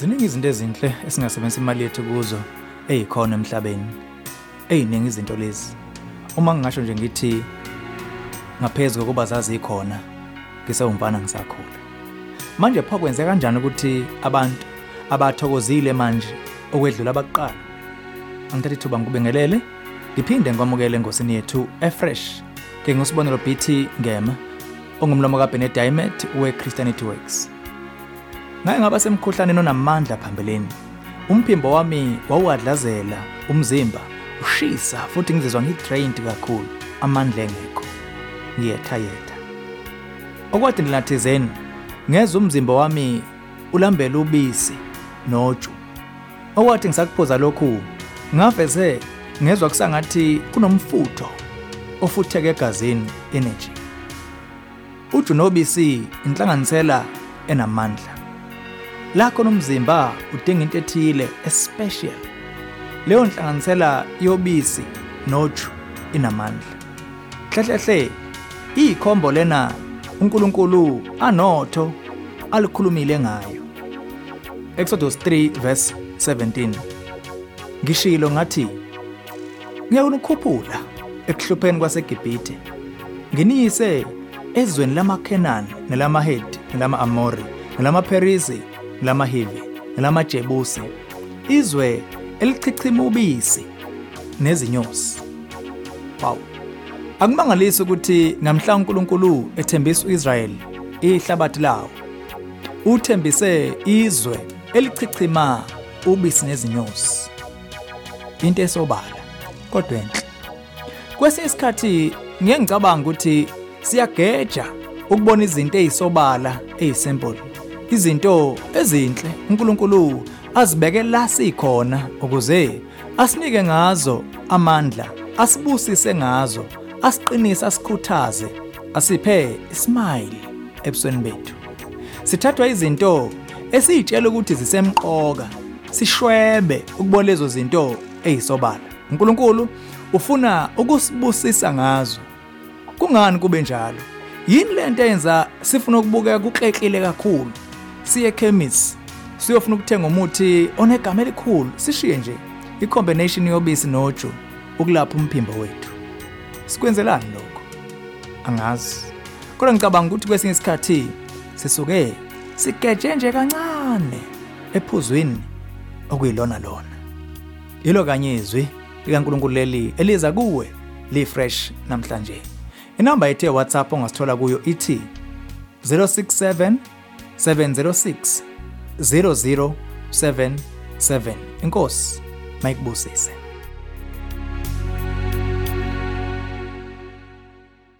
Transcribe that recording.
Ziningi izinto ezinhle esingasebenzisa imali yethu kuzo ezikhona emhlabeni. Eziningi izinto lezi. Uma ngingasho nje ngithi ngaphezulu kokuba zazi ikhona ngisewumfana ngisakhula. Manje pho kwenzeka kanjani ukuthi abantu abathokozile manje okwedlula abakuqala? Angithatha ithuba ngikubingelele ngiphinde ngikwamukele engosini yethu efresh ke ngosibonelo BT Ngema ongumlomo kaBenet Diamond we-Christianity Works. Ngaye ngaba semkhuhlaneni onamandla phambeleni. Umphimbo wami wawuwadlazela, umzimba ushisa futhi ngizizwa ngidrained kakhulu, amandla engekho, ngiyethayetha. Okwathi nilathizeni ngezwe umzimba wami ulambela ubisi noju. Okwathi ngisakuphuza lokhu ngaveze ngezwe kusangathi kunomfutho ofutheke egazini, energy. Uju nobisi inhlanganisela enamandla. La khona umzimba udinga into ethile especial. Leyo nhlanganisela yobisi noju inamandla. Hlehle ikhombo lena uNkulunkulu anotho alikhulumile ngayo. Exodus 3 verse 17. Ngishilo ngathi ngiyakukhuphula ekuhlupheni kwaseGibhithe. Nginiyise ezweni lamaKhenani nelamaHeti nelama-Amori nelamaPherizi nelamaHivi nelamaJebusi, izwe elichichima ubisi nezinyosi. Wow. Akumangalisi ukuthi namhla uNkulunkulu ethembisa uIsrayeli ihlabathi lawo. Uthembise izwe elichichima ubisi nezinyosi. Into esobala kodwa enhle. Kwesinye isikhathi ngeke ngicabanga ukuthi siyageja ukubona izinto ezisobala ezisimple, izinto ezinhle uNkulunkulu azibeke la sikhona ukuze asinike ngazo amandla, asibusise ngazo, asiqinise, asikhuthaze, asiphe ismile ebusweni bethu. Sithathwa izinto esizitshela ukuthi zisemqoka, sishwebe ukubona lezo zinto ezisobala. uNkulunkulu ufuna ukusibusisa ngazo. Kungani kube njalo? Yini lento eyenza sifuna ukubukeka kuxexile kakhulu? Siye ekhemisi siyofuna ukuthenga umuthi onegama elikhulu, sishiye nje i-combination yobisi noju ukulapha umphimbo wethu. Sikwenzelani lokho? Angazi. Kodwa ngicabanga ukuthi kwesinye isikhathi sisuke sigeje nje kancane ephuzwini okuyilona lona. Yilo kanye izwi likaNkulunkulu leli eliza kuwe li-fresh namhlanje. Inamba yethu WhatsApp ongasithola kuyo ithi 067 706 0077. Inkosi mayikubusise.